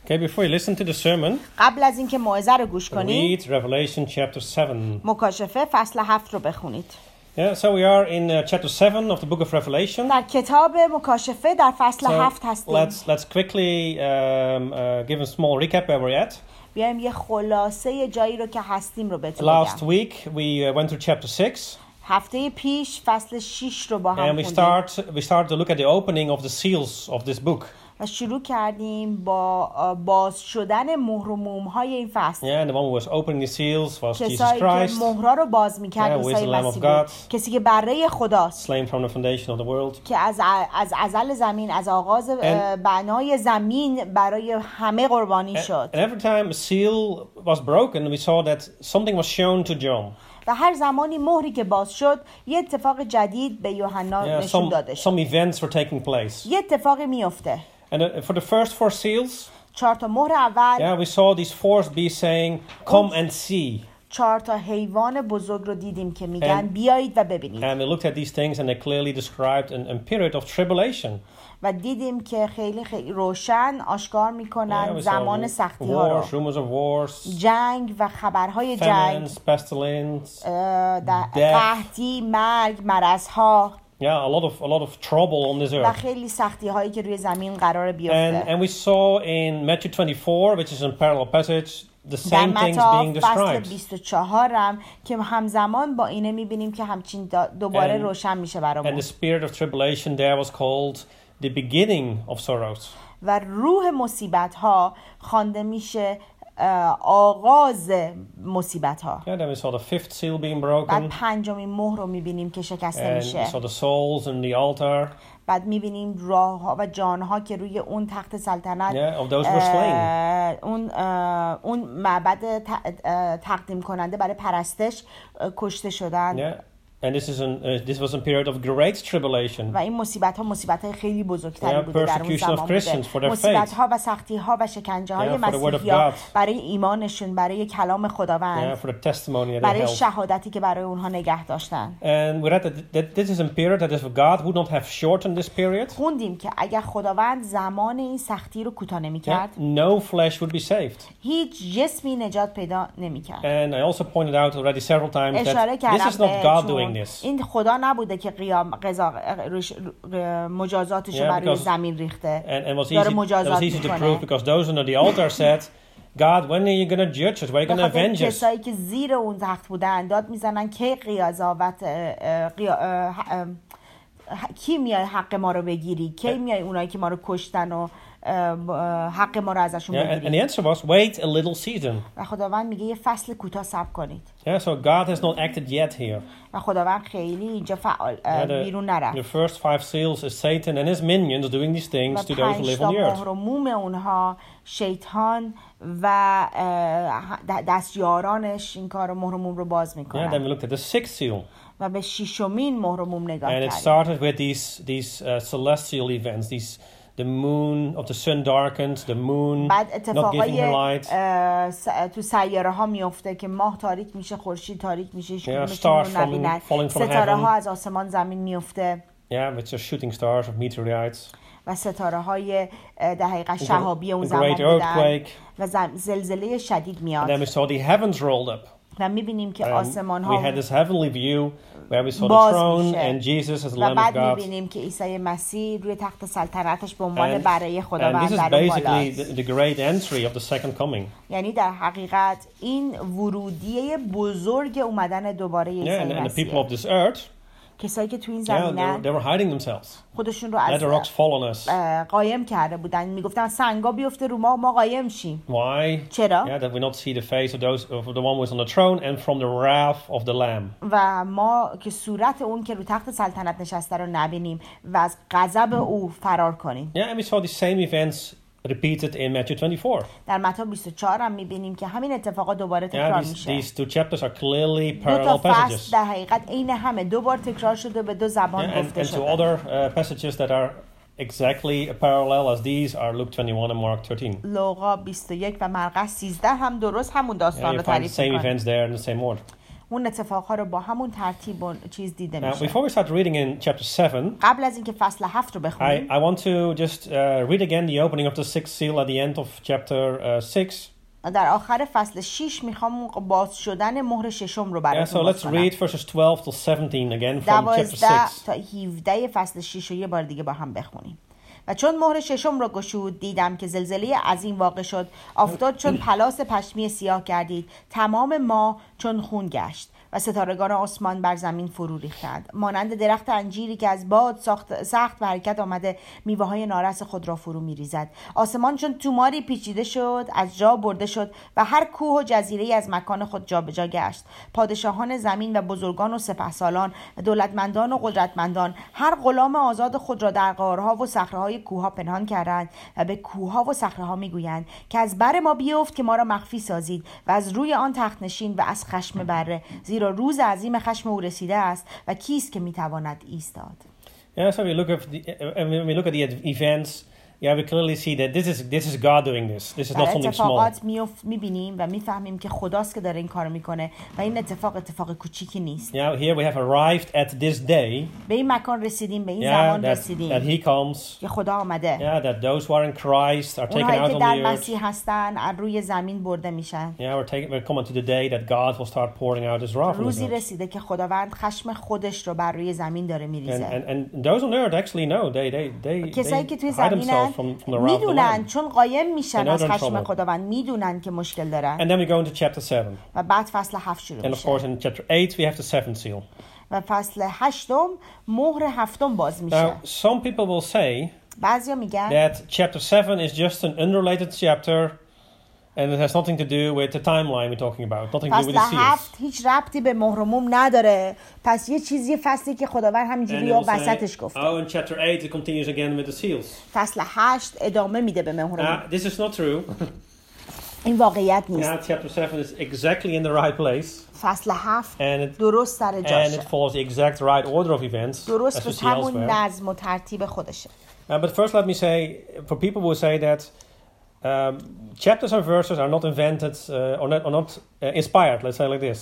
Okay, before you listen to the sermon, قبل از اینکه موعظه رو گوش کنید read Revelation chapter 7. مکاشفه فصل 7 رو بخونید. Yeah, so we are in chapter 7 of the book of Revelation. در کتاب مکاشفه در فصل 7 هستیم. Let's quickly give a small recap where we're at. بیایم یه خلاصه جایی رو که هستیم رو بهتون Last بگم. week we went through chapter 6. هفته پیش فصل 6 رو با هم And خوندیم. we start to look at the opening of the seals of this book. و شروع کردیم با باز شدن مهر و موم‌های این فصل. Yeah, and the one who was opening the seals was Jesus کسایی که Christ, مهرها رو باز می‌کرد who is عیسی the Lamb of مسیح God. بود. کسی که بره خداست. slain from the foundation of the world. که از ازل زمین از آغاز بنای زمین برای همه قربانی شد. And every time a seal was broken, we saw that something was shown to John. و هر زمانی مهری که باز شد یه اتفاق جدید به یوحنا نشون داده شد. Some events were taking place. یه اتفاقی میفته. And for the first 4 seals, 4 تا مهر اول we saw these 4 beasts saying, "Come and see." 4 تا حیوان بزرگ رو دیدیم که میگن بیایید و ببینید. And we looked at these things and they clearly described a period of tribulation. و دیدیم که خیلی روشن آشکار میکنن زمان سختی ها رو. Rumors of wars, جنگ و خبرهای جنگ، pestilence, قحطی، مرگ، مرضها. Yeah, a lot of trouble on this و earth. خیلی سختی هایی که روی زمین قرار بیفته. And we saw in Matthew 24, which is a parallel passage, the same things being described. فصل 24 هم که همزمان با اینه میبینیم که همچین دوباره روشن میشه برامون. And the spirit of tribulation there was called the beginning of sorrows. و روح مصیبت ها خوانده میشه آغاز مصیبت ها. Yeah, then we saw the 5th seal being broken. بعد پنجمین مهر رو میبینیم که شکسته میشه. And we saw the souls in the altar. بعد میبینیم راه ها و جان ها که روی اون تخت سلطنت of those were slain. اون معبد تقدیم کننده برای پرستش کشته شدن. Yeah. And this was a period of great tribulation. و این مصیبت‌های خیلی بزرگتری بوده در اون زمان بوده. مصیبت‌ها و سختی‌ها و شکنجه‌های مسیحیان برای ایمانشون، برای کلام خداوند، برای شهادتی که برای اونها نگه داشتن. And we read that this is a period that if God would not have shortened this period, خوندیم که اگر خداوند زمان این سختی رو کوتاه نمی‌کرد، no flesh would be saved. هیچ جسمی نجات پیدا نمی‌کرد. And I also pointed out already several times that this is not God doing this. این خدا نبوده که مجازاتش رو برای زمین ریخته. داره مجازات میکنه. It was easy to prove because those under the altar said, God, when are you going to judge us? When are you going to avenge us? کسایی که زیر اون تخت بودن داد میزنن که کی میای حق ما رو بگیری؟ کی میای اونایی که ما رو کشتن و حق ما رو ازشون بگیری؟ And the answer was, wait a little season. و خداوند میگه یه فصل کوتاه صبر کنید. Yeah, so God has not acted yet here. و خداوند خیلی اینجا فعال بیرون نرفت. The first 5 seals is Satan and his minions doing these things to those who live on the earth. و مهر اونها شیطان و دستیارانش این کارو مهر و موم رو باز میکنن. Yeah, then we looked at the 6th seal. و به ششمین مهر و موم نگاه کردیم. And it started with these celestial events, the moon of the sun darkened, the moon not giving her light. تو سیاره ها میفته که ماه تاریک میشه، خورشید تاریک میشه، stars falling from ستاره ها heaven. از آسمان زمین میفته. Yeah, which are shooting stars of meteorites. و ستاره های در حقیقت شهابی اون زمان بودن و زلزله شدید میاد. And then we saw the heavens rolled up. و میبینیم که آسمان ها we had this heavenly view where we saw the throne and Jesus as the Lamb of God. و بعد میبینیم که عیسی مسیح روی تخت سلطنتش به عنوان بره خداوند در اون بالاست. And this is basically the great entry of the second coming. یعنی در حقیقت این ورودیه بزرگ اومدن دوباره عیسی مسیح. And the people of this earth, کسایی که تو این زمینه they were hiding themselves. خودشون رو از قایم کرده بودن، میگفتن سنگا بیفته رو ما قایم شیم. Why? چرا؟ Yeah, that we not see the face of the one who is on the throne and from the wrath of the Lamb. و ما که صورت اون که رو تخت سلطنت نشسته رو نبینیم و از غضب او فرار کنیم. Yeah, and we saw the same events repeated in Matthew 24. در متی 24 هم می‌بینیم که همین اتفاقات دوباره تکرار میشه. These 2 chapters are clearly parallel passages. دو تا فصل در حقیقت عین همه، دو بار تکرار شده، به دو زبان گفته شده. And 2 other passages that are exactly parallel as these are Luke 21 and Mark 13. لوقا 21 و مرقس 13 هم درست همون داستان رو تعریف می‌کنن. Same events there in the same order. اون اتفاقها رو با همون ترتیب و چیز دیده میشه. Before we start reading in chapter 7, قبل از اینکه فصل 7 رو بخونیم I want to just read again the opening of the sixth seal at the end of chapter 6. در آخر فصل 6 میخوام باز شدن مهر ششم رو براتون باز کنم. So let's read verses 12 to 17 again from chapter 6. 12 تا 17 فصل 6 رو یه بار دیگه با هم بخونیم. و چون مهر ششم را گشود دیدم که زلزله عظیم واقع شد، آفتاب چون پلاس پشمی سیاه گردید، تمام ماه چون خون گشت و ستارگان آسمان بر زمین فرو ریختند، مانند درخت انجیری که از باد سخت به حرکت آمده میوه‌های نارس خود را فرو می‌ریزد. آسمان چون توماری پیچیده شد، از جا برده شد و هر کوه و جزیره‌ای از مکان خود جابجا گشت. پادشاهان زمین و بزرگان و سپهسالان و دولتمندان و قدرتمندان هر غلام آزاد خود را در غارها و صخره‌های کوه‌ها پنهان کردند و به کوه‌ها و صخره‌ها می‌گویند که از بر ما بیفت که ما را مخفی سازید و از روی آن تخت نشین و از خشم بره، زیرا روز عظیم خشم او رسیده است و کیست که میتواند ایستاد. Yeah, so we look at the events. Yeah, we clearly see that this is God doing this. This is not something small. اتفاقات می‌بینیم و می‌فهمیم که خداست که داره این کارو میکنه و این اتفاق کوچیکی نیست. Yeah, here we have arrived at this day. به این مکان رسیدیم، به این زمان رسیدیم. That he comes. که خدا آمده. Yeah, that those who are in Christ are taken out on the earth. در مسیح هستن از روی زمین برده میشن. Yeah, we're coming to the day that God will start pouring out his wrath. روزی رسیده که خداوند خشم خودش رو بر روی زمین داره میریزه. And those on earth actually know they کسایی که توی زمینن میدونن، چون قایم میشن از خشم خداوند، میدونن که مشکل دارن. And then we go into chapter 7. و بعد فصل 7 شروع میشه. And of course in chapter 8 we have the seventh seal. و فصل 8 مهر هفتم باز میشه. Now some people will say بعضیا میگن that chapter 7 is just an unrelated chapter and it has nothing to do with the timeline we're talking about. Nothing to do with the seals. فصل 7 هیچ ربطی به مهر و موم نداره. پس یه چیزی فصلی که خداوند همینجوری وسطش گفته. Oh, in chapter 8 it continues again with the seals. فصل 8 ادامه میده به مهر و موم. This is not true. این واقعیت نیست. Chapter 7 is exactly in the right place. فصل 7 درست سر جاشه. And it follows the exact right order of events. درست به همون نظم و ترتیب خودشه. But first let me say, for people who say that chapters and verses are not invented or not inspired, let's say like this.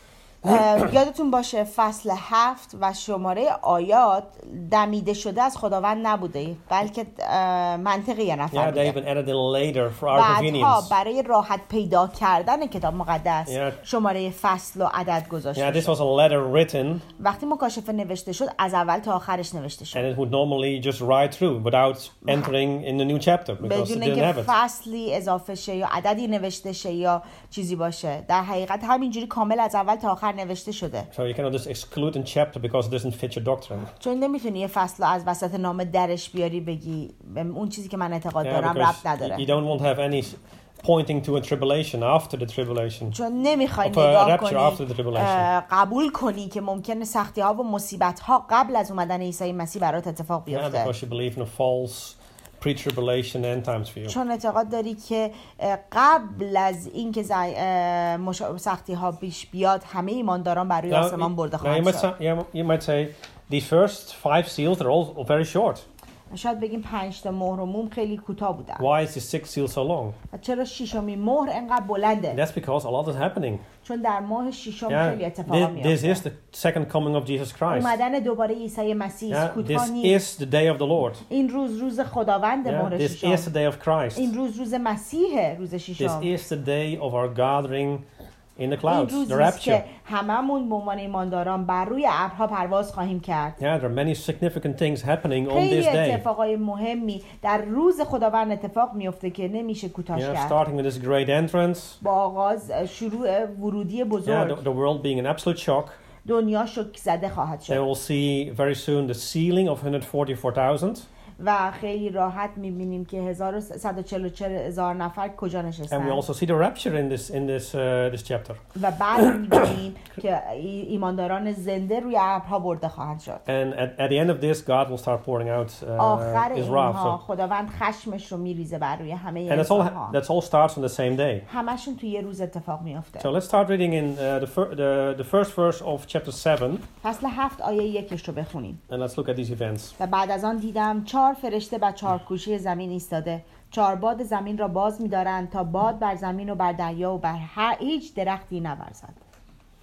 یادتون باشه فصل 7 و شماره آیات دمیده شده از خداوند نبوده، بلکه منطقی یه نفر بوده. They've been added in later for our convenience. برای راحت پیدا کردن کتاب مقدس شماره فصل و عدد گذاشته شد. This was a letter written. وقتی مکاشفه نوشته شد از اول تا آخرش نوشته شد. And it would normally just write through without entering in the new chapter because it didn't have it. فصلی اضافه شه یا عددی نوشته شه یا چیزی باشه، در حقیقت همینجوری کامل از اول تا آخر نوشته شده. So you cannot just exclude a chapter because it doesn't fit your doctrine. چون نمیتونی یه فصل رو از وسط نام درش بیاری بگی اون چیزی که من اعتقاد دارم ربط نداره. You don't want to have any pointing to a tribulation after the tribulation. چون نمیخوای نگاه کنی قبول کنی که ممکنه سختی ها و مصیبت ها قبل از اومدن عیسی مسیح برات اتفاق بیفته. Because you believe in a false pre-tribulation end times view. چون اعتقاد داری که قبل از اینکه سختی ها پیش بیاد همه ایمانداران بر روی آسمان برده خواهند شد. You might say these first 5 seals are all very short. شاید بگیم 5 تا مهر و موم خیلی کوتاه بودن. Why is the sixth seal so long? چرا ششمین مهر انقدر بلنده؟ That's because a lot is happening. چون در ماه ششم خیلی اتفاقا میفته. This is the second coming of Jesus Christ. اومدن دوباره عیسی مسیح کوتاه نیست. This is the day of the Lord. این روز خداوند مهر ششم. This is the day of Christ. این روز مسیح روز ششم. This is the day of our gathering in the clouds, the rapture. که هممون به عنوان ایمانداران بر روی ابرها پرواز خواهیم کرد. Yeah, there are many significant things happening on this day. اتفاقای مهمی در روز خداوند اتفاق میفته که نمیشه کوتاش کرد. Starting with this great entrance. با آغاز شروع ورودی بزرگ. The world being in absolute shock. دنیا شوک زده خواهد شد. They will see very soon the sealing of 144,000. و خیلی راحت می‌بینیم که 144,000 نفر کجا نشستن. And we also see the rapture in this chapter. و بعد می‌بینیم که ایمانداران زنده روی ابرها برده خواهند شد. And at the end of this, God will start pouring out His wrath. خداوند خشمش رو میریزه بر روی همه انسان‌ها. And that all starts on the same day. همشون توی یه روز اتفاق میفته. So let's start reading in the first verse of chapter 7. فصل 7 آیه 1 رو بخونیم. And let's look at these events. و بعد از آن دیدم 4 فرشته بر 4 گوشه زمین ایستاده، 4 باد زمین را باز می‌دارند تا باد بر زمین و بر دریا و بر هیچ درختی نورزد.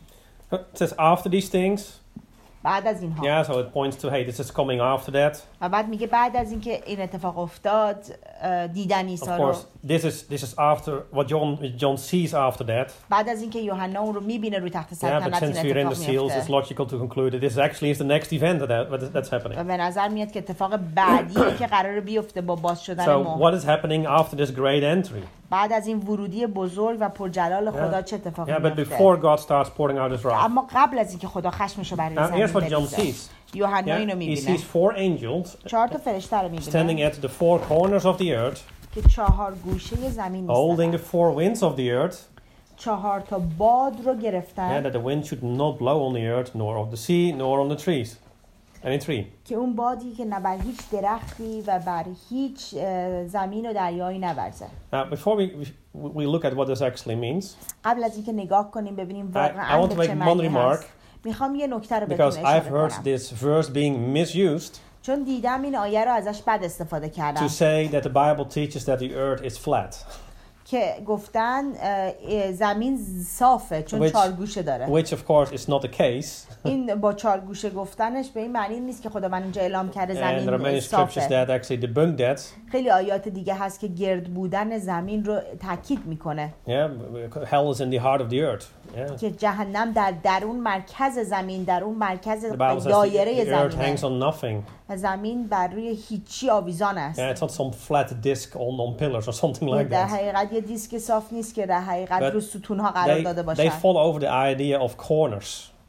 It says after these things. بعد از اینها. Yeah, so it points to hey, this is coming after that. و بعد میگه بعد از اینکه این اتفاق افتاد دیدن عیسی رو. Of course, this is after what John sees after that. بعد از اینکه یوحنا اون رو میبینه روی تخت سلطنت این اتفاق میفته. It's logical to conclude that this actually is the next event that's happening. و به نظر میاد که اتفاق بعدی که قراره بیفته با باز شدن مهر. So what is happening after this great entry? بعد از این ورودی بزرگ و پرجلال خدا چه اتفاقی میفته؟ But before God starts pouring out his wrath. اما قبل از اینکه خدا خشمشو بر زمین Here's what John sees. یوحنا اینو میبینه. He sees 4 angels 4 تا فرشته رو میبینه. standing at the 4 corners of the earth. که 4 گوشه زمین holding the 4 winds of the earth. 4 تا باد رو گرفتن. That the wind should not blow on the earth nor of the sea nor on the trees. Any tree. که اون بادی که نه بر هیچ درختی و بر هیچ زمین و دریایی نورزه. Before we look at what this actually means. قبل از اینکه نگاه کنیم ببینیم واقعا به چه معنی هست. میخوام یه نکته رو بهتون اشاره کنم. Because I've heard this verse being misused. چون دیدم این آیه رو ازش بد استفاده کردن. To say that the Bible teaches that the earth is flat. که گفتن زمین صافه چون 4 گوشه داره. Which of course is not the case. این با 4 گوشه گفتنش به این معنی نیست که خداوند اینجا اعلام کرده زمین صافه. That actually debunk that. خیلی آیات دیگه هست که گرد بودن زمین رو تاکید میکنه. Hell is in the heart of the earth. که جهنم در درون مرکز زمین، در اون مرکز دایره زمین. زمین بر روی هیچی آویزان است. It's not some flat disc on pillars or something like that. در حقیقت یه دیسک صاف نیست که در حقیقت رو ستونها قرار داده باشه. They fall over the idea of corners.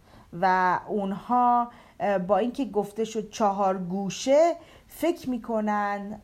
و اونها با اینکه گفته شد 4 گوشه فکر میکنن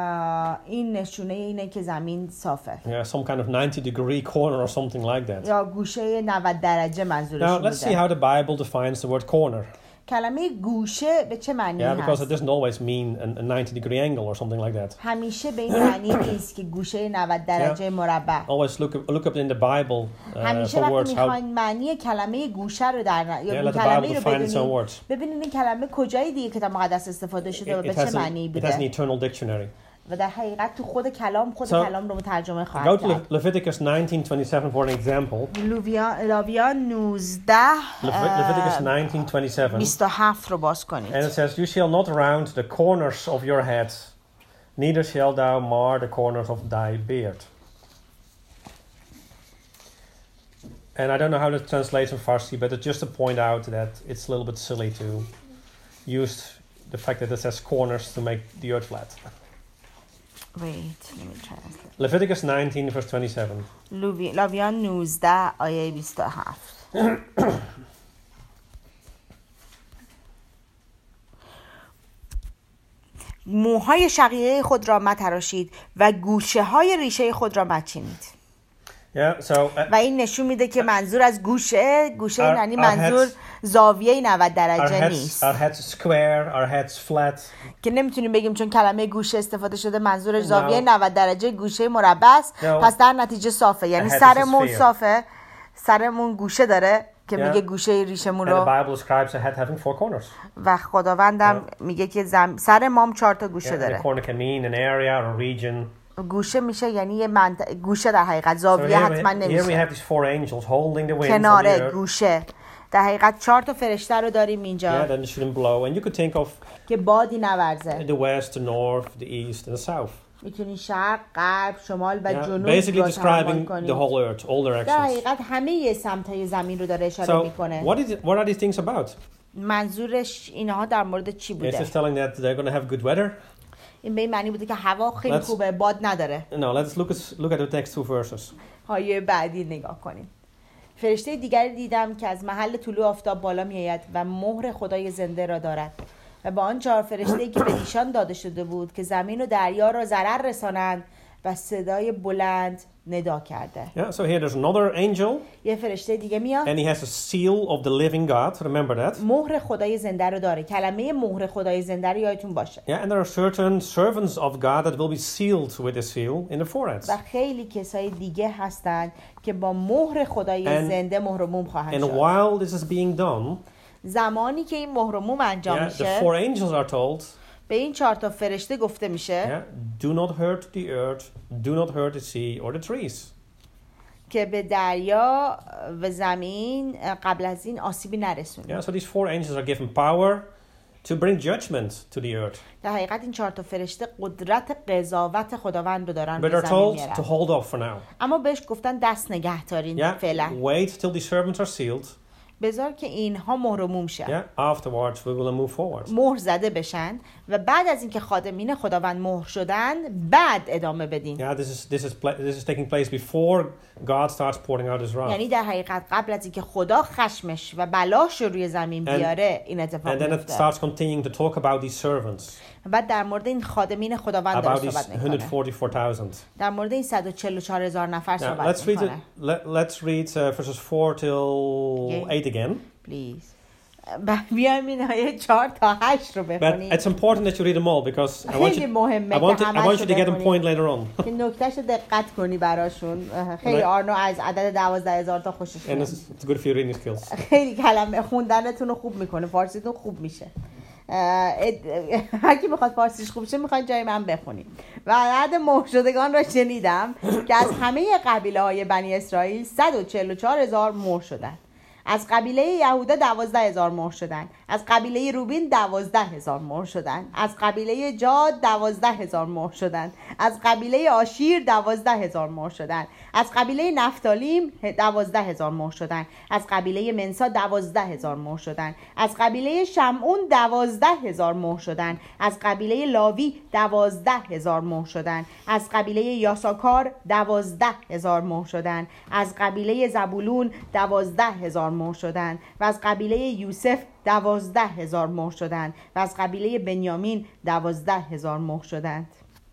این نشونه اینه که زمین صافه. Some kind of 90-degree corner or something like that. یا گوشه 90 درجه منظورشون بوده. Now let's see how the Bible defines the word corner. کلمه گوشه به چه معنی هست؟ Because it doesn't always mean a 90-degree angle or something like that. همیشه به این معنی نیست که گوشه 90 درجه مربع. Always look up in the Bible همیشه وقتی میخواین معنی کلمه گوشه رو یا کلمه رو ببینید این کلمه کجای دیگه کتاب مقدس استفاده شده و به چه معنی بوده. It has an eternal dictionary. و در حقیقت تو خود کلام کلام رو ترجمه خواهد کرد. Go to Leviticus 19:27 for an example. لاویان 19 Leviticus 19:27 27 رو باز کنید. And it says, you shall not round the corners of your head, neither shall thou mar the corners of thy beard. And I don't know how to translate in Farsi, but it's just to point out that it's a little bit silly to use the fact that it says corners to make the earth flat. Wait, let me translate. Leviticus 19 verse 27. لاویان 19 آیه 27. موهای شقیقه خود را متراشید و گوشه های ریشه خود را مچینید. و این نشون میده که منظور از گوشه یعنی منظور زاویه 90 درجه نیست. Our heads square, our heads flat. که نمیتونیم بگیم چون کلمه گوشه استفاده شده منظور زاویه 90 درجه گوشه مربع است. پس در نتیجه صافه، یعنی سرمون صافه، سرمون گوشه داره که میگه گوشه ریشمون رو. And the Bible describes a head having 4 corners. و خداوندم میگه که سر مام 4 تا گوشه داره. A corner can mean an area or a region. گوشه میشه یعنی یه گوشه در حقیقت زاویه حتما نمیشه. کناره گوشه. در حقیقت 4 تا فرشته رو داریم اینجا. Then it shouldn't blow and you could think of که بادی نورزه. The west, the north, the east and the south. میتونی شرق، غرب، شمال و جنوب basically describing the whole earth, all directions. در حقیقت همه سمت‌های زمین رو داره اشاره میکنه. What are these things about? منظورش اینها در مورد چی بوده؟ It's just telling that they're going to have good weather. این به این معنی بوده که هوا خیلی خوبه، باد نداره. No, let's look at the next 2 verses. آیه بعدی نگاه کنیم. فرشته دیگری دیدم که از محل طلوع آفتاب بالا میآید و مهر خدای زنده را دارد و با آن 4 فرشته‌ای که به ایشان داده شده بود که زمین و دریا را ضرر رسانند و صدای بلند ندا کرده. Yeah, so here there's another angel. یه فرشته دیگه میاد. And he has a seal of the living God. Remember that. مهر خدای زنده رو داره. کلمه مهر خدای زنده رو یادتون باشه. Yeah, and there are certain servants of God that will be sealed with a seal in the foreheads. و خیلی کسای دیگه هستند که با مهر خدای زنده مهر و موم خواهند شد. And while this is being done, زمانی که این مهر و موم انجام میشه، the 4 angels are told به این 4 تا فرشته گفته میشه do not hurt the earth, do not hurt the sea or the trees. که به دریا و زمین قبل از این آسیبی نرسونه. Yeah, so these 4 angels are given power to bring judgment to the earth. در حقیقت این 4 تا فرشته قدرت قضاوت خداوند رو دارن به زمین میارن. But they're told to hold off for now. اما بهش گفتن دست نگه دارین فعلا. Wait till the servants are sealed. بذار که اینها مهر و موم شن. Afterwards we will move forward. مهر زده بشن و بعد از اینکه خادمین خداوند مهر شدن بعد ادامه بدین. This is taking place before God starts pouring out his wrath. یعنی در حقیقت قبل از اینکه خدا خشمش و بلاش رو روی زمین بیاره این اتفاق میفته. And then it starts continuing to talk about these servants. بعد در مورد این خادمین خداوند داره صحبت میکنه. 144,000. در مورد این 144,000 نفر صحبت میکنه. Let's read verses 4 till 8 again. Please. بیایم این آیه 4 تا 8 رو بخونیم. But it's important that you read them all because I want you to get a point later on. که نکتهشو دقت کنی براشون. خیلی آرنو از عدد 12,000 تا خوشش میاد. And it's good for your reading skills. خیلی کلمه خوندنتون رو خوب میکنه. فارسیتون خوب میشه. هر کی بخواد فارسیش خوب شه میخواد جای من بخونیم. و عدد مهر شدگان را شنیدم که از همه قبیله های بنی اسرائیل 144,000 مهر شدند. از قبیله یهودا 12,000 مهر شدند. از قبیله روبین 12,000 مهر شدند. از قبیله جاد 12,000 مهر شدند. از قبیله آشیر 12,000 مهر شدند. از قبیله نفتالیم 12,000 مهر شدند. از قبیله منسا 12,000 مهر شدند. از قبیله شمعون 12,000 مهر شدند. از قبیله لاوی 12,000 مهر شدند. از قبیله یاساکار 12,000 مهر شدند. از قبیله زبولون 12,000 مهر شدند و از قبیله یوسف 12,000 مهر شدند و از قبیله بنیامین 12,000 مهر شدند.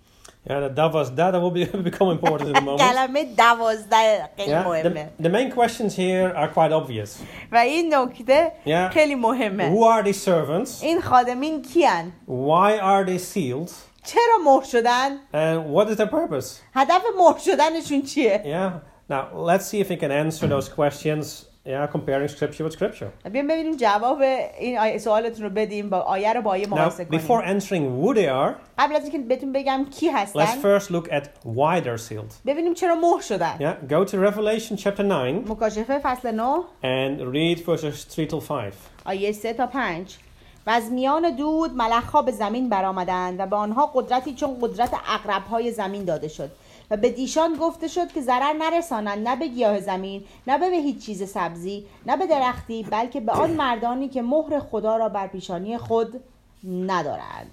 That will become important in a moment. کلمه 12 خیلی مهمه. The main questions here are quite obvious. و این نکته خیلی مهمه. Who are these servants? این خادمین کیان؟ Why are they sealed? چرا مهر شدن؟ And what is their purpose? هدف مهر شدنشون چیه؟ Now let's see if we can answer those questions. Comparing scripture with scripture. بیایم ببینیم جواب این سوالتون رو بدیم با آیه رو با آیه مقایسه کنیم. Before answering who they are, قبل از اینکه بهتون بگم کی هستن. Let's first look at why they're sealed. ببینیم چرا مهر شدن. Go to Revelation chapter 9. مکاشفه فصل 9. And read verses 3 till 5. آیه 3 تا 5. و از میان دود ملخ‌ها به زمین برآمدند و به آنها قدرتی چون قدرت عقرب‌های زمین داده شد. و به دیشان گفته شد که ضرر نرسانند نه به گیاه زمین نه به هیچ چیز سبزی نه به درختی بلکه به آن مردانی که مهر خدا را بر پیشانی خود ندارند.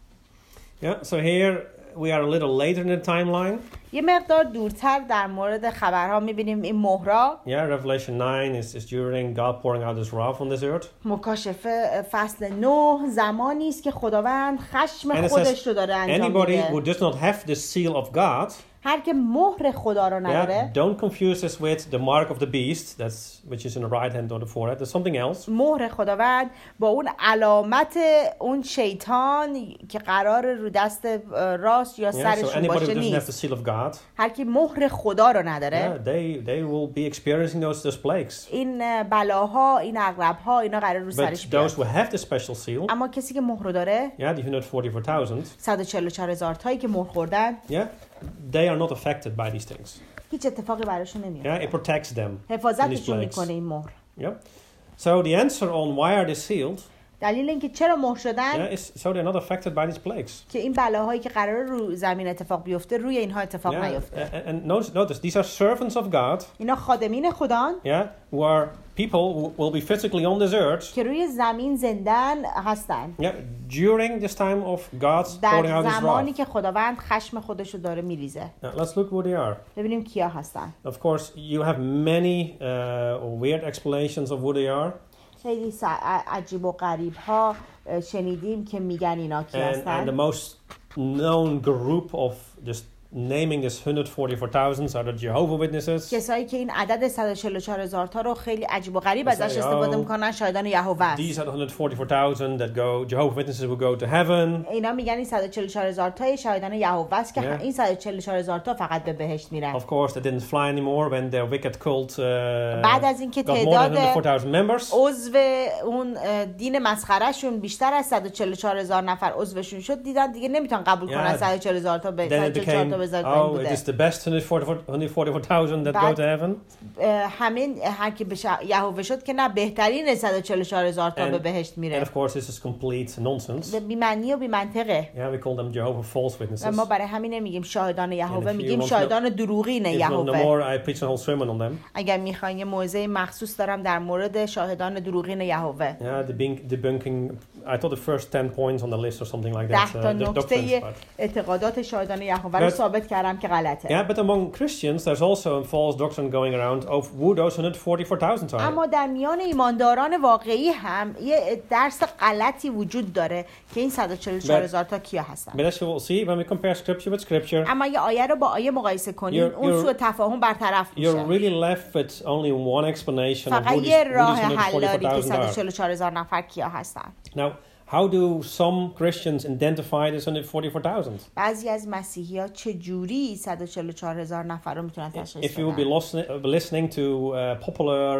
So here we are a little later in the timeline. یه مقدار دورتر در مورد خبرها می‌بینیم این مهرها. Revelation 9 is during God pouring out his wrath on this earth. مکاشفه فصل 9 زمانی است که خداوند خشم خودش رو داره انجام میده. Anybody who does not have the seal of God, هر که مهر خدا رو نداره. Don't confuse this with the mark of the beast, which is in the right hand or the forehead. There's something else. مهر خداوند با اون علامت اون شیطان که قرار رو دست راست یا سرشون باشه نیست. هر کی مهر خدا رو نداره. They will be experiencing those plagues. این بلاها، این عقرب‌ها، اینا قرار رو سرش بیاد. But those who have the special seal. اما کسی که مهر رو داره. The 144,000. 144,000 تایی که مهر خوردن. They are not affected by these things. هیچ اتفاقی براشون نمیاد. It protects them. حفاظتشون میکنه این مهر. So the answer on why are they sealed? دلیل اینکه چرا مهر شدن؟ So they're not affected by these plagues. که این بلاهایی که قراره رو زمین اتفاق بیفته روی اینها اتفاق نیفته. And notice these are servants of God. اینا خادمین خدان. Who are people who will be physically on this earth. که روی زمین زندن هستن. During this time of God's pouring out his wrath. در زمانی که خداوند خشم خودش رو داره میریزه. Let's look who they are. ببینیم کیا هستن. Of course, you have many weird explanations of who they are. خیلی عجیب و غریب ها شنیدیم که میگن اینا کی هستن. And the most known group of this naming this 144,000 are the Jehovah Witnesses. کسایی که این عدد 144,000 تا رو خیلی عجیب و غریب ازش استفاده میکنن شاهدان یهوه. These are the 144,000 that go Jehovah Witnesses will go to heaven. اینا میگن این 144,000 تا شاهدان یهوه است که این 144,000 تا فقط به بهشت میرن. Of course they didn't fly anymore when their wicked cult بعد از اینکه تعداد عضو اون دین مسخره شون بیشتر از 144,000 نفر عضوشون شد دیدن دیگه نمیتونن قبول کنن 144,000 تا به 144,000 بزرگترین بوده. Oh, it is the best 144,000 that go to heaven. همین هر کی به یهوه شد که نه بهترین 144,000 تا به بهشت میره. And of course this is complete nonsense. بی معنی و بی منطقه. Yeah, we call them Jehovah false witnesses. ما برای همین نمیگیم شاهدان یهوه، میگیم شاهدان دروغین یهوه. The more I preach a whole sermon on them. اگر میخواین یه موعظه مخصوص دارم در مورد شاهدان دروغین یهوه. Yeah, debunking. I thought the first 10 points on the list or something like that. 10 تا نکته اعتقادات شاهدان یهوه رو ثابت کردم که غلطه. Yeah, but among Christians there's also a false doctrine going around of who those 144,000 are. اما در میان ایمانداران واقعی هم یه درس غلطی وجود داره که این 144,000 تا کیا هستن. But as you will see when we compare scripture with scripture. اما یه آیه رو با آیه مقایسه کنین اون سوء تفاهم برطرف میشه. You're really left with only one explanation of فقط یه راه حل داری که 144,000 نفر کیا هستن. Now, how do some Christians identify this 144,000? بعضی از مسیحی‌ها چه جوری 144,000 نفر رو میتونن تشخیص بدن؟ If you will be listening to popular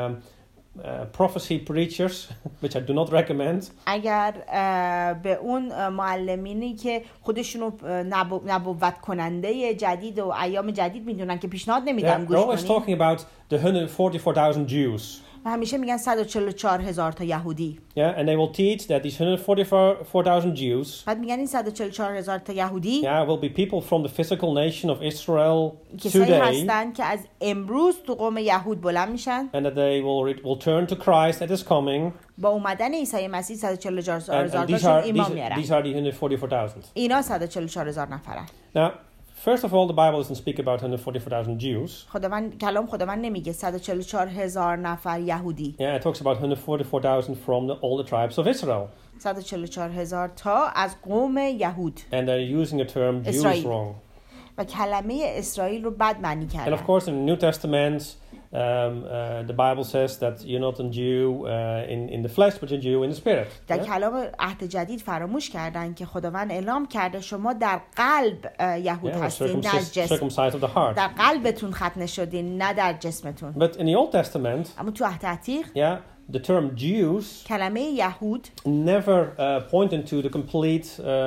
prophecy preachers, which I do not recommend. اگر به اون معلمینی که خودشونو نبوت کننده جدید و ایام جدید میدونن که پیشنهاد نمیدم گوش کنید. They're always talking about the 144,000 Jews. و همیشه میگن 144,000 تا یهودی. Yeah, and they will teach that these 144,000 Jews. بعد میگن این 144,000 تا یهودی. Yeah, will be people from the physical nation of Israel کسایی هستن که از امروز تو قوم یهود بلند میشن. And that they will turn to Christ at His coming. با اومدن عیسی مسیح 144,000 تاشون ایمان میارن. These are the 144,000. اینا 144,000 نفرن. Now, first of all, the Bible doesn't speak about 144,000 Jews. کلام خداوند نمیگه 144,000 نفر یهودی. Yeah, it talks about 144,000 from all the tribes of Israel. 144,000 تا از قوم یهود. And they're using the term Jews wrong. و کلمه اسرائیل رو بد معنی کردن. And of course, in the New Testament, the Bible says that you're not a Jew in the flesh, but a Jew in the spirit. در کلام عهد جدید فراموش کردن که خداوند اعلام کرده شما در قلب یهود هستین، نه جسم. در قلبتون ختنه شدین، نه در جسمتون. But in the Old Testament, اما تو عهد عتیق، the term Jews کلمه یهود never pointed to the complete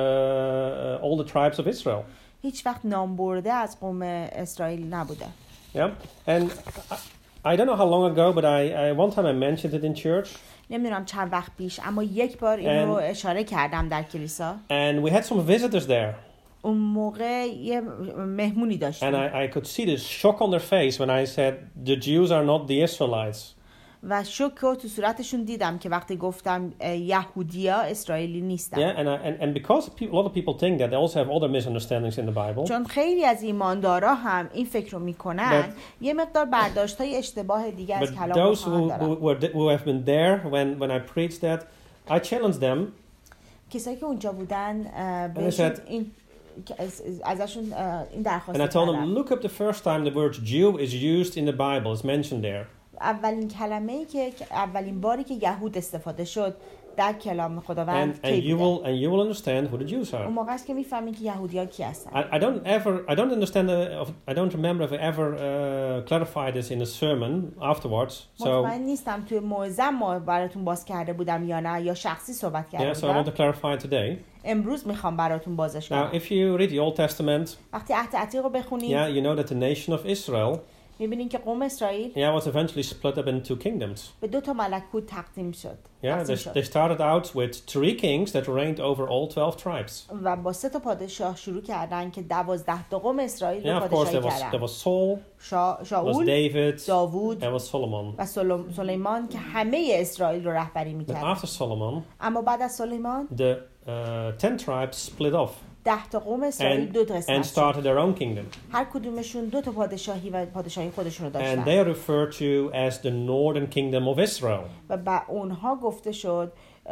all the tribes of Israel. هیچ وقت نام برده از قوم اسرائیل نبوده. Yeah, and I don't know how long ago, but one time I mentioned it in church. نمیدونم چند وقت پیش، اما یک بار این رو اشاره کردم در کلیسا. And we had some visitors there. اون موقع یه مهمونی داشتیم. And I could see the shock on their face when I said the Jews are not the Israelites. و شوک رو تو صورتشون دیدم که وقتی گفتم یهودیا اسرائیلی نیستن. Yeah, and because a lot of people think that they also have other misunderstandings in the Bible. چون خیلی از ایماندارا هم این فکر رو میکنن یه مقدار برداشت‌های اشتباه دیگه از کلام خدا دارن. Who have been there when I preached that, I challenged them. کسایی که اونجا بودن بهشون این ازشون این درخواست کردم. And I told them, look up the first time the word Jew is used in the Bible, it's mentioned there. اولین کلمه‌ای که اولین باری که یهود استفاده شد در کلام خداوند کی بوده. And you will understand who the Jews are. اون موقع است که می‌فهمید که یهودی‌ها کی هستن. I don't understand I don't remember if I ever clarified this in a sermon afterwards. مطمئن نیستم توی موعظه ما براتون باز کرده بودم یا نه یا شخصی صحبت کرده بودم. Yeah, so I want to clarify it today. امروز میخوام براتون بازش کنم. Now, if you read the Old Testament, وقتی عهد عتیق رو بخونید, yeah, you know that the nation of Israel, می‌بینید که قوم اسرائیل, yeah, was eventually split up into kingdoms. به دو تا ملکوت تقسیم شد. Yeah, they started out with 3 kings that reigned over all 12 tribes. و با 3 تا پادشاه شروع کردن که 12 تا قوم اسرائیل رو پادشاهی کردن. There was Saul, شاول, David, داوود, and was Solomon. و سلیمان که همه اسرائیل رو رهبری می‌کرد. After Solomon, اما بعد از سلیمان, the 10 tribes split off. 10 تا قوم اسرائیل دو تا and started their own kingdom. هر کدومشون دو تا پادشاهی و پادشاهی خودشون رو داشتن. And they are referred to as the northern kingdom of Israel. و به اونها گفته شد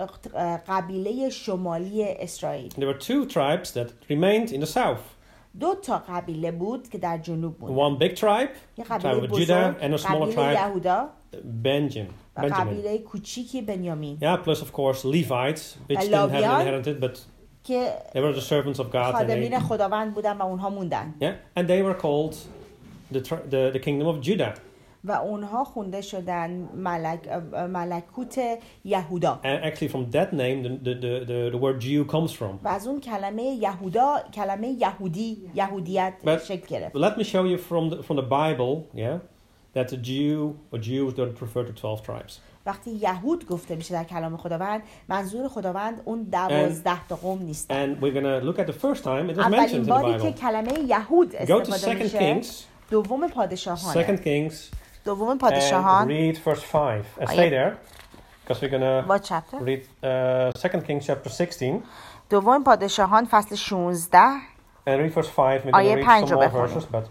قبیله شمالی اسرائیل. There were 2 tribes that remained in the south. دو تا قبیله بود که در جنوب بود. One big tribe, tribe of Judah, and a smaller tribe, یهودا, Benjamin. قبیله کوچیکی بنیامین. Yeah, plus of course Levites, which didn't have it inherited, but they were the servants of God. خادمین خداوند بودن و اونها موندن. Yeah, and they were called the kingdom of Judah. و اونها خونده شدن ملکوت یهودا. And actually from that name the word Jew comes from. و از اون کلمه یهودا کلمه یهودیت شکل گرفت. Let me show you from the Bible, that the Jew or Jews don't refer to 12 tribes. وقتی یهود گفته میشه در کلام خداوند منظور خداوند اون 12 تا قوم نیستن. And we're going to look at the first time it is mentioned in the Bible. اولین باری که کلمه یهود استفاده میشه دوم پادشاهان. Second Kings. دوم پادشاهان. And read verse 5. And stay there because we're going What chapter? to read Second Kings chapter 16. دوم پادشاهان فصل 16. And read verse 5. We're going to read some more verses, but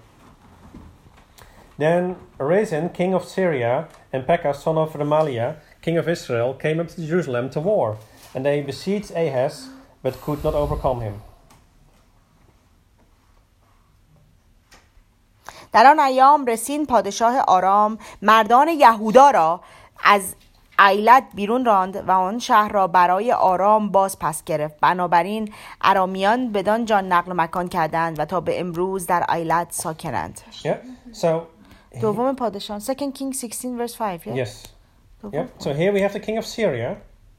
then Rezin, king of Syria, and Pekah, son of Remaliah, king of Israel, came up to Jerusalem to war, and they besieged Ahaz, but could not overcome him. در آن ایام رسین پادشاه آرام مردان یهودا را از ایلت بیرون راند و آن شهر را برای آرام باز پس گرفت. بنابراین ارامیان بدان جا نقل مکان کردند و تا به امروز در ایلت ساکنند. دوم پادشاهان. Second Kings 16 verse 5. Yeah? Yes. So here we have the king of Syria.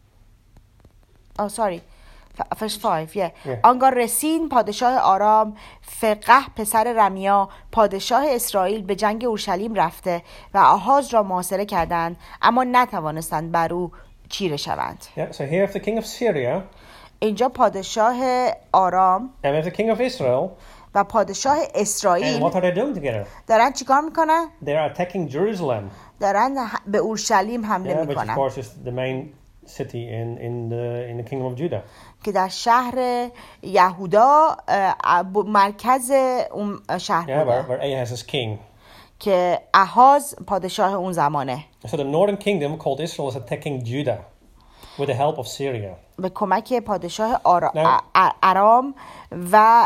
Oh, sorry. Verse 5. آنگاه رسین پادشاه آرام فقح پسر رمیا پادشاه اسرائیل به جنگ اورشلیم رفته و آحاز را محاصره کردند اما نتوانستند بر او چیره شوند. So here we have the king of Syria. اینجا پادشاه آرام And we have the king of Israel. و پادشاه اسرائیل. And what are they doing together? دارن چیکار میکنن؟ They are attacking Jerusalem. دارن به اورشلیم حمله میکنن. Which of course is the main city in the kingdom of Judah. که در شهر یهودا مرکز اون شهر بوده. Where Ahaz is king. که آحاز پادشاه اون زمانه. So the northern kingdom called Israel is attacking Judah with the help of Syria. به کمک پادشاه آرام و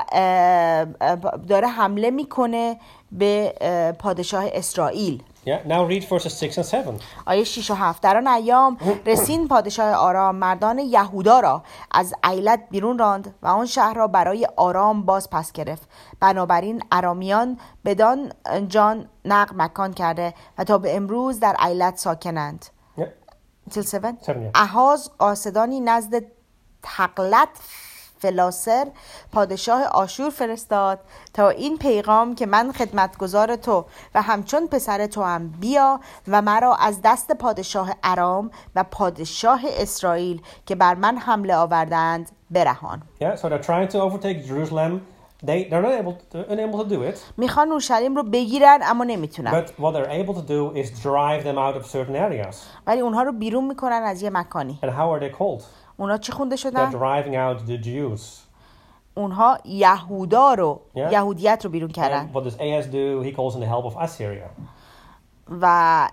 داره حمله میکنه به پادشاه اسرائیل. Now read verses 6 and 7. آیه 6 و 7. در آن ایام رسین پادشاه آرام مردان یهودا را از ایلت بیرون راند و آن شهر را برای آرام باز پس گرفت. بنابراین ارامیان بدان جان نقل مکان کرده و تا به امروز در ایلت ساکنند. Till 7. آحاز قاصدانی نزد تقلت فلاسر پادشاه آشور فرستاد تا این پیغام که من خدمتگزار تو و همچون پسر تو هم بیا و مرا از دست پادشاه ارام و پادشاه اسرائیل که بر من حمله آوردند برهان. So they're trying to overtake Jerusalem. They're not unable to do it. میخوان اورشلیم رو بگیرن اما نمیتونن. But what they're able to do is drive them out of certain areas. ولی اونها رو بیرون میکنن از یه مکانی. And how are they called? اونا چی خونده شدن؟ They're driving out the Jews. اونها یهودا رو یهودیت رو بیرون کردن. And what does Ahaz do? He calls in the help of Assyria. و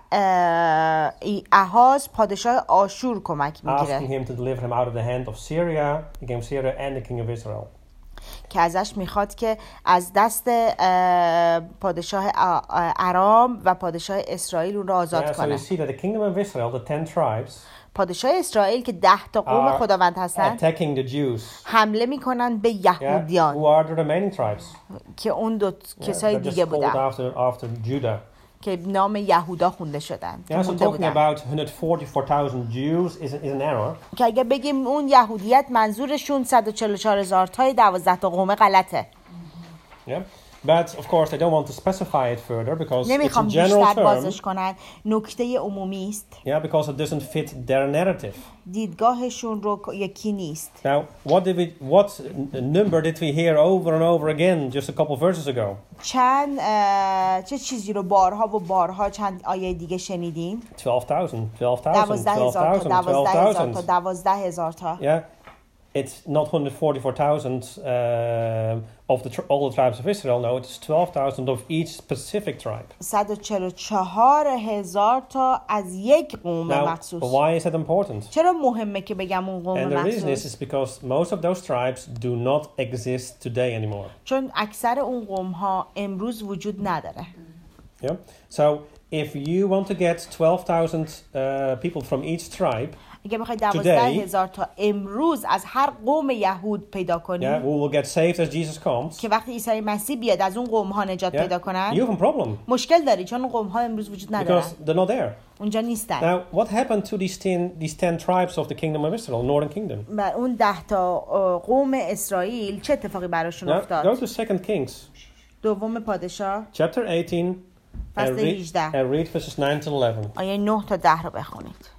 آحاز پادشاه آشور کمک میگیره. Asking him to deliver him out of the hand of Syria, the king of Syria and the king of Israel. که ازش میخواد که از دست پادشاه ارام و پادشاه اسرائیل اون رو آزاد کنه. So you see that the kingdom of Israel, the 10 tribes, پادشاه اسرائیل که 10 تا قوم خداوند هستن attacking the Jews. حمله میکنن به یهودیان. Who are the remaining tribes? که اون دو کسای دیگه بودن. After Judah. که نام یهودا خونده شدن. So talking about 144,000 Jews is an error. که اگه بگیم اون یهودیت منظورشون 144,000 تای 12 تا قوم غلطه. But of course they don't want to specify it further because it's a general term. بازش کنن. نکته عمومی است. Because it doesn't fit their narrative. دیدگاهشون رو یکی نیست. Now, what number did we hear over and over again just a couple verses ago? چه چیزی رو بارها و بارها چند آیه دیگه شنیدیم؟ 12,000 تا. It's not 144,000 of all the tribes of Israel. No, it's 12,000 of each specific tribe. 144,000 تا از یک قوم مخصوص. But why is that important? چرا مهمه که بگم اون قوم مخصوص؟ And the reason is because most of those tribes do not exist today anymore. چون اکثر اون قوم ها امروز وجود نداره. So if you want to get 12,000 people from each tribe, اگه بخوای 12,000 تا امروز از هر قوم یهود پیدا کنی who will get saved as Jesus comes, که وقتی عیسی مسیح بیاد از اون قوم ها نجات پیدا کنن you have a problem. مشکل داری چون اون قوم ها امروز وجود ندارن. Because they're not there. اونجا نیستن. Now, what happened to these 10 tribes of the kingdom of Israel, northern kingdom? اون 10 تا قوم اسرائیل چه اتفاقی براشون افتاد؟ Go to 2 Kings. دوم پادشاه. Chapter 18. فصل 18. And read verses 9 to 11. آیه 9 تا 10 رو بخونید.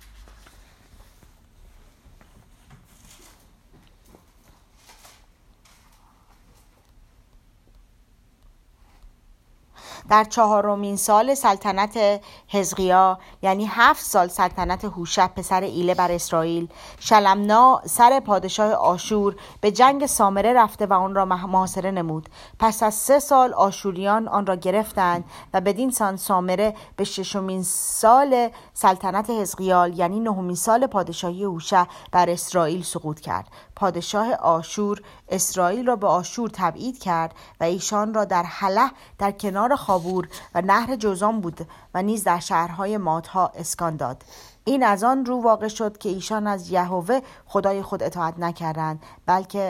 در 4مین سال سلطنت حزقیا یعنی 7 سال سلطنت هوشع پسر ایله بر اسرائیل، شلمنا سر پادشاه آشور به جنگ سامره رفته و آن را محاصره نمود. پس از 3 سال آشوریان آن را گرفتند و بدین سان سامره به 6مین سال سلطنت حزقیال یعنی 9مین سال پادشاهی هوشع بر اسرائیل سقوط کرد. پادشاه آشور اسرائیل را به آشور تبعید کرد و ایشان را در حله در کنار خابور و نهر جوزان بود و نیز در شهرهای مادها اسکان داد. این از آن رو واقع شد که ایشان از یهوه خدای خود اطاعت نکردند بلکه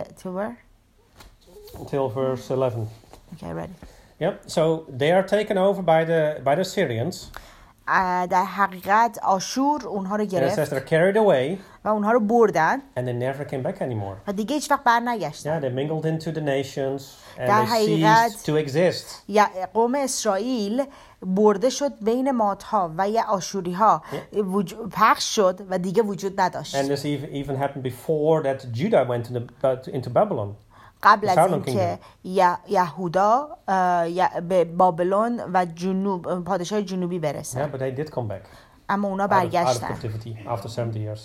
Till verse 11. Okay, ready. Yep. So they are taken over by the Syrians. در حقیقت آشور اونها رو گرفت. And it says they're carried away. و اونها رو بردن. And they never came back anymore. و دیگه هیچ وقت برنگشتن. Yeah, they mingled into the nations and they ceased to exist. قوم اسرائیل برده شد بین مادها و آشوری ها پخش شد و دیگه وجود نداشت. And this even happened before that Judah went into Babylon. قبل از اینکه یهودا به بابلون و پادشاه جنوبی برسه. Yeah, but they did come back. اما اونا برگشتن. Out of captivity after 70 years.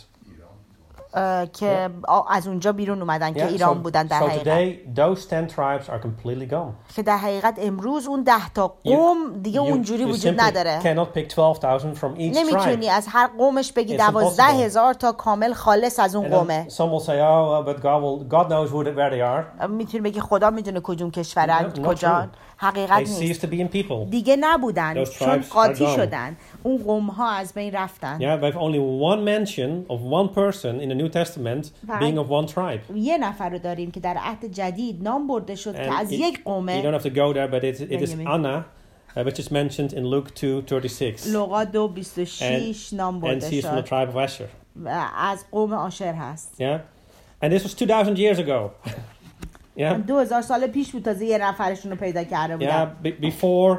که از اونجا بیرون اومدن که ایران بودن در حقیقت. So today those 10 tribes are completely gone. که در حقیقت امروز اون 10 تا قوم دیگه اونجوری وجود نداره. Cannot pick 12,000 from each tribe. نمیتونی از هر قومش بگی 12,000 تا کامل خالص از اون قومه. Some will say, oh, but God knows where they are. میتونی بگی خدا میدونه کدوم کشورن کجا. حقیقت نیست. دیگه نبودن چون قاطی شدن. اون قوم ها از بین رفتن. Yeah, we have only one mention of one person in the New Testament being of one tribe. یه نفر رو داریم که در عهد جدید نام برده شد که از یک قومه. You don't have to go there, but it is Anna, which is mentioned in Luke 2:36. لوقا 2:26 نام برده شد. And she is from the tribe of Asher. از قوم آشر هست. Yeah, and this was 2,000 years ago. Yeah. 2000 سال پیش بود تازه یه نفرشون رو پیدا کرده بودن. Yeah, before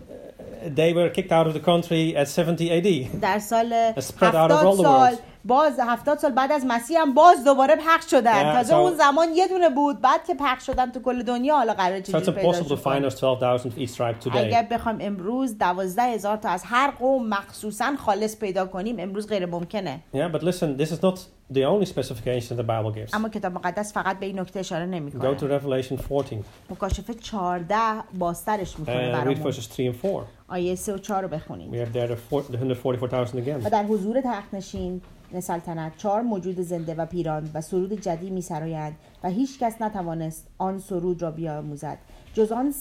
they were kicked out of the country at 70 AD. در سال 70 سال باز 70 سال بعد از مسیح هم باز دوباره پخش شدن. تازه اون زمان یه دونه بود بعد که پخش شدن تو کل دنیا حالا قراره چجوری پیدا شه. So it's impossible to find us 12,000 of each tribe today. اگر بخوایم امروز 12,000 تا از هر قوم مخصوصاً خالص پیدا کنیم امروز غیر ممکنه. Yeah, but listen, this is not the only specification the Bible gives. اما کتاب مقدس فقط به این نکته اشاره نمی‌کنه. Go to Revelation 14. مکاشفه 14 بازترش می‌کنه برامون. Read verses 3 and 4. آیه 3 و 4 رو بخونید. We have there the 144,000 again. و در حضور تخت نشین سلطنت 4 موجود زنده و پیران و سرود جدی می‌سرایند و هیچ کس نتوانست آن سرود را بیاموزد جز آن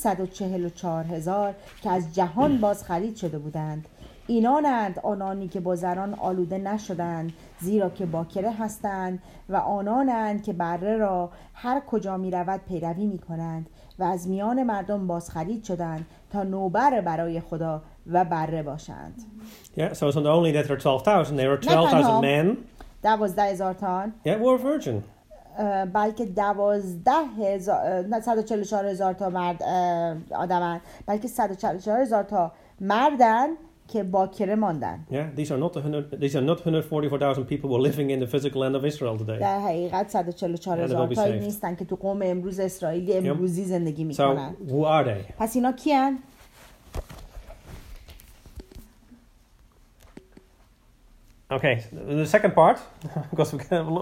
144,000 که از جهان باز خرید شده بودند. اینانند آنانی که با زران آلوده نشدند زیرا که باکره هستند و آنانند که بره را هر کجا می رود پیروی می کنند و از میان مردم باز خرید شدند تا نوبر برای خدا و بره باشند. Yeah, so it's not only that there are 12,000, there are 12,000 men. 12,000 تن. Yeah, were virgin. بلکه 144,000 تا مرد آدمن بلکه 144,000 تا مردن که باکره ماندن. Yeah, these are not 144,000 people who are living in the physical land of Israel today. در حقیقت 144,000 تایی نیستن که تو قوم امروز اسرائیلی امروزی زندگی میکنن. So who are they? پس اینا کیان؟ Okay, the second part, because